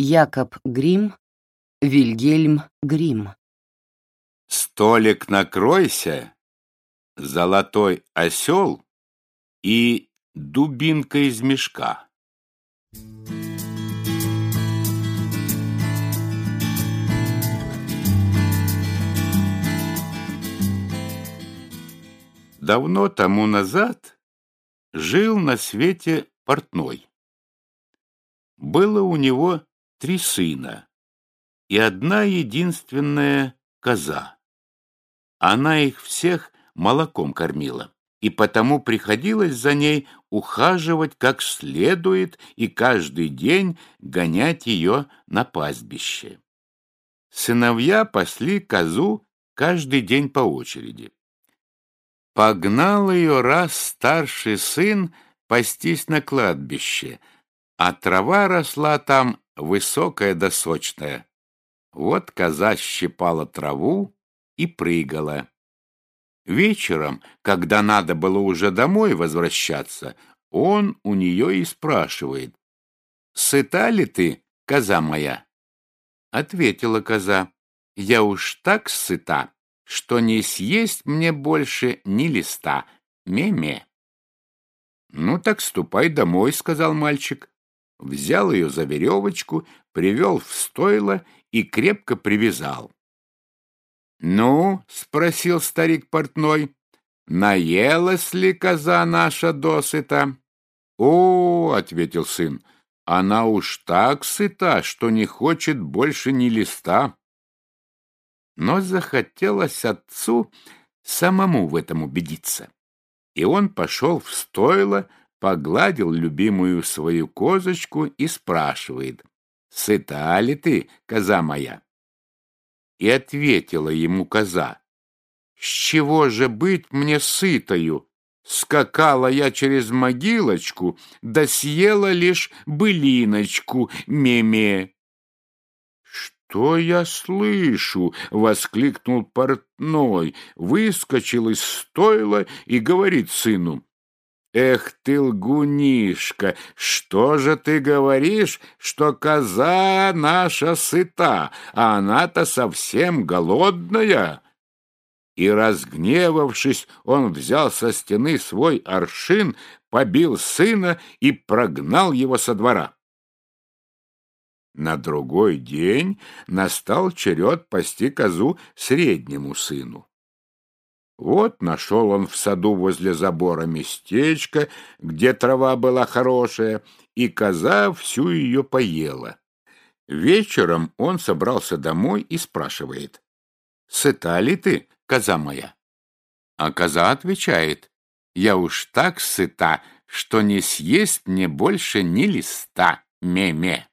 Якоб Грим, Вильгельм Грим. Столик накройся, золотой осел и дубинка из мешка. Давно тому назад жил на свете портной. Было у него 3 сына и одна единственная коза. Она их всех молоком кормила, и потому приходилось за ней ухаживать как следует и каждый день гонять ее на пастбище. Сыновья пасли козу каждый день по очереди. Погнал ее раз старший сын пастись на кладбище, а трава росла там высокая да сочная. Вот коза щипала траву и прыгала. Вечером, когда надо было уже домой возвращаться, он у нее и спрашивает: «Сыта ли ты, коза моя?» Ответила коза: «Я уж так сыта, что не съесть мне больше ни листа. Ме-ме». «Ну так ступай домой», — сказал мальчик. Взял ее за веревочку, привел в стойло и крепко привязал. «Ну, — спросил старик портной, — наелась ли коза наша досыта?» «О, — ответил сын, — она уж так сыта, что не хочет больше ни листа». Но захотелось отцу самому в этом убедиться, и он пошел в стойло, погладил любимую свою козочку и спрашивает: «Сыта ли ты, коза моя?» И ответила ему коза: «С чего же быть мне сытою? Скакала я через могилочку, да съела лишь былиночку, ме-ме». «Что я слышу?» — воскликнул портной, выскочил из стойла и говорит сыну: «Эх ты, лгунишка, что же ты говоришь, что коза наша сыта, а она-то совсем голодная?» И, разгневавшись, он взял со стены свой аршин, побил сына и прогнал его со двора. На другой день настал черед пасти козу среднему сыну. Вот нашел он в саду возле забора местечко, где трава была хорошая, и коза всю ее поела. Вечером он собрался домой и спрашивает: «Сыта ли ты, коза моя?» А коза отвечает: «Я уж так сыта, что не съесть мне больше ни листа, ме-ме».